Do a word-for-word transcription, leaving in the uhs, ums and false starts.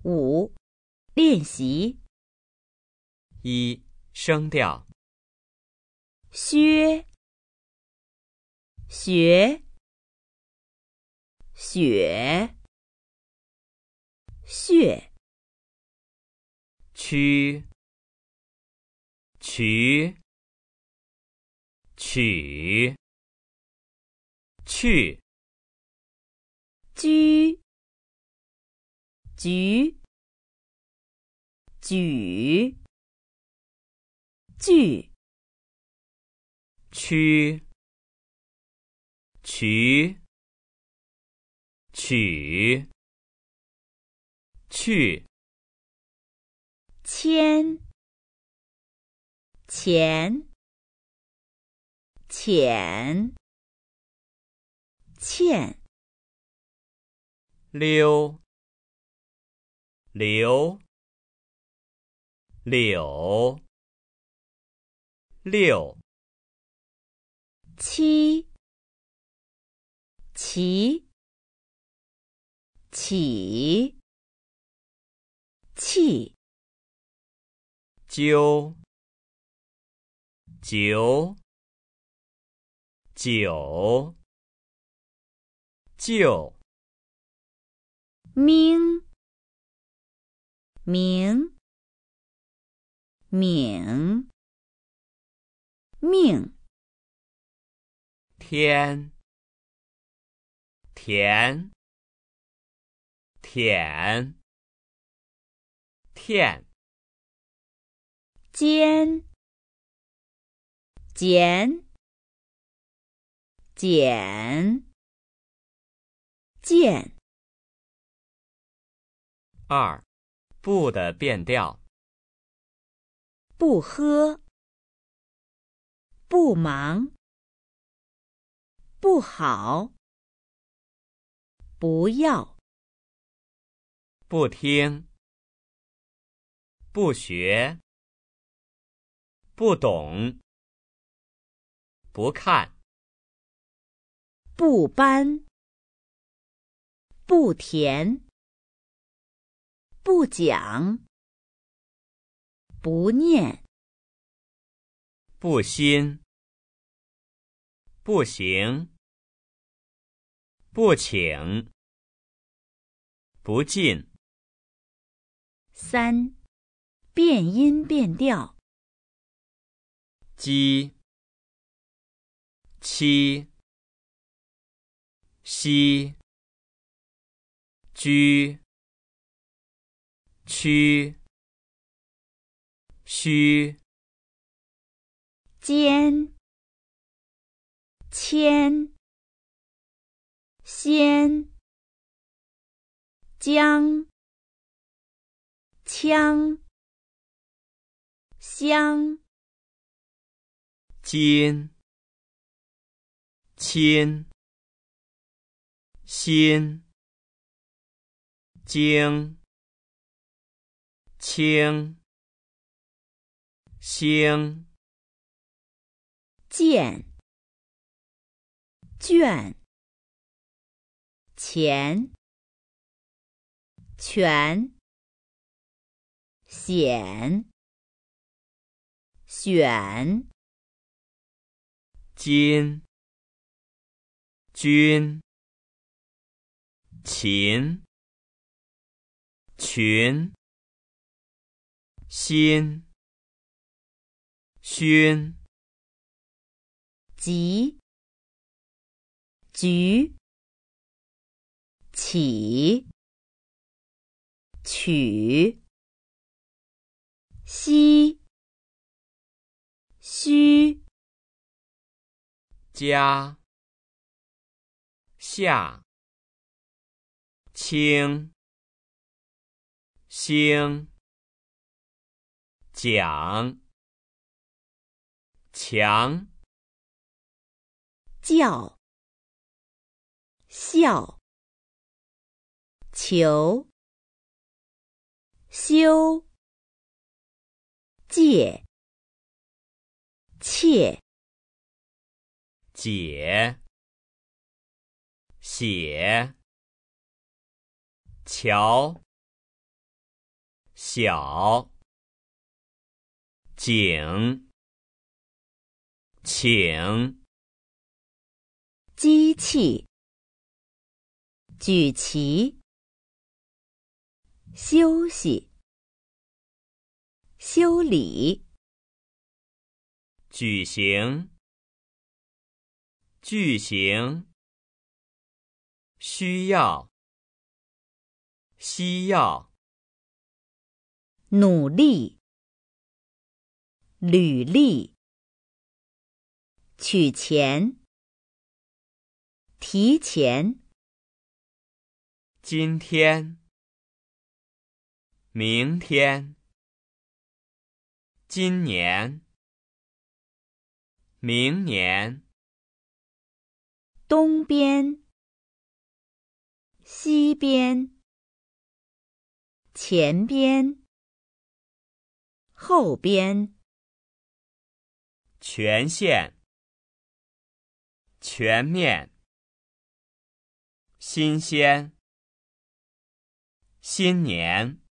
五、练习。 一、声调。 薛、学、雪、血、 曲、曲、曲、去、 居、局、举、句、 曲、曲、曲、去、 牵、钱、浅、欠、 溜、流、柳、六、 七、齐、起、气、 揪、九、九、就、 明、明、冥、命、 天、田、舔、텐 尖、剪、剪、见。 二、不的变调。 不喝、不忙、不好、不要、 不听、不学、不懂、不看、 不搬、不填、不讲、不念、 不新、不行、不请、不进。 三、变音变调。 鸡、七、西、居、区、虚、 肩、牵、先、将、枪、香、 金、亲、心、经、清、兴、 见、卷、钱、全、显、选、 金、君、秦、群、心、熏、 集、局、起、取、西、虚、 家、下、清、兴、讲、强、 叫、笑、求、修、借、切、 解、写、桥、 小，景，请， 机器，举旗，休息，修理， 举行，句型，需要，西药， 努力，履历，取钱，提前， 今天，明天，今年，明年， 东边，西边，前边，后边， 全线，全面，新鲜，新年。